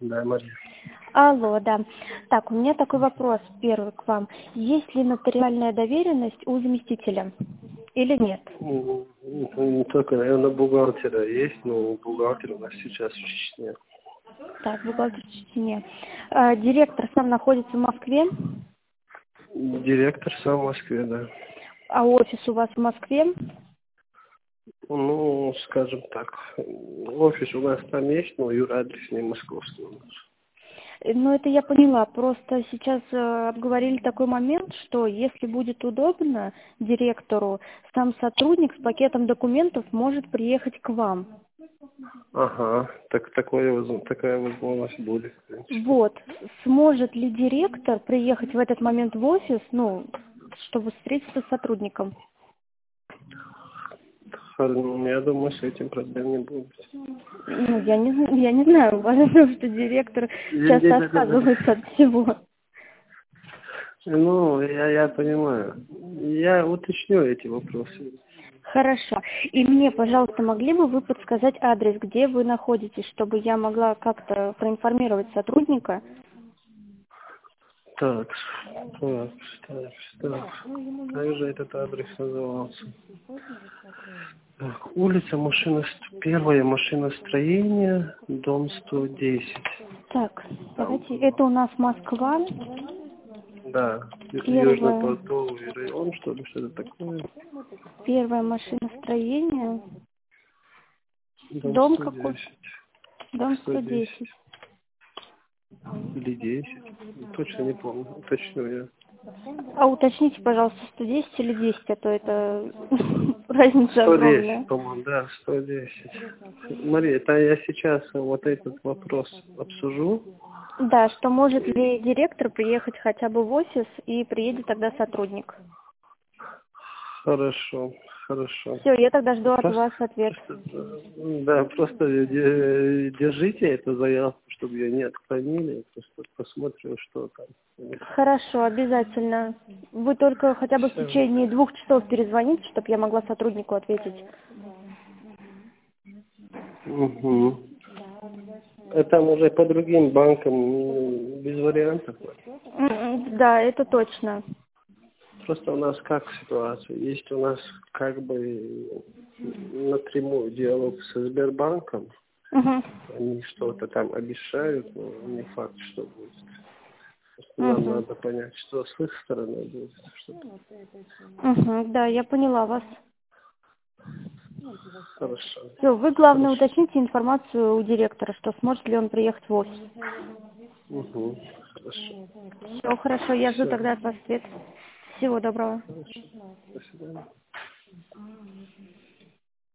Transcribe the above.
Да, Мария. Алло, да. Так, у меня такой вопрос первый к вам. Есть ли нотариальная доверенность у заместителя или нет? Не только, наверное, бухгалтера есть, но бухгалтер у нас сейчас в Чечне. Так, бухгалтер в Чечне. Директор сам находится в Москве, Директор сам в Москве, да. а офис у вас в Москве? Ну, скажем так, офис у нас там есть, но юрадрес не московский у нас. Ну, это я поняла. Просто сейчас обговорили такой момент, что если будет удобно директору, сам сотрудник с пакетом документов может приехать к вам. Ага, такая возможность будет, в принципе. Вот. Сможет ли директор приехать в этот момент в офис, ну, чтобы встретиться с сотрудником? Я думаю, с этим проблем не будет. Ну, я не знаю, потому что директор часто отказывается от всего. Ну, я понимаю. Я уточню эти вопросы. Хорошо. И мне, пожалуйста, могли бы вы подсказать адрес, где вы находитесь, чтобы я могла как-то проинформировать сотрудника? Так. Как же этот адрес назывался? Так, улица первое машиностроение, дом 110. Так, давайте. Это у нас Москва. Да, Первое, Южно-Портовый район, что-то такое. первое машиностроение. Дом Дом какой? 110. Дом 110. 110. Или 10. Точно не помню. Уточню я. А уточните, пожалуйста, 110 или 10, а то это разница 110, огромная. по-моему, да, 110. Мария, это я сейчас вот этот вопрос обсужу. Да, что может ли директор приехать хотя бы в офис и приедет тогда сотрудник? Хорошо. Все, я тогда жду от Просто, вас ответ. просто держите эту заявку, чтобы ее не отклонили. Просто посмотрим, что там. Хорошо, обязательно. Вы только хотя бы в Все. течение 2 часов перезвоните, чтобы я могла сотруднику ответить. Угу. Это уже по другим банкам без вариантов. Да, это точно. Просто у нас как ситуация? Есть у нас как бы напрямую диалог со Сбербанком. Угу. Они что-то там обещают, но не факт, что будет. Просто нам Угу. надо понять, что с их стороны будет. Угу. Да, я поняла вас. Хорошо. Все, вы, главное, уточните информацию у директора, что сможет ли он приехать в офис. Угу. Хорошо. Все, хорошо, я жду Все. тогда от вас ответ. Всего доброго. Хорошо. До свидания.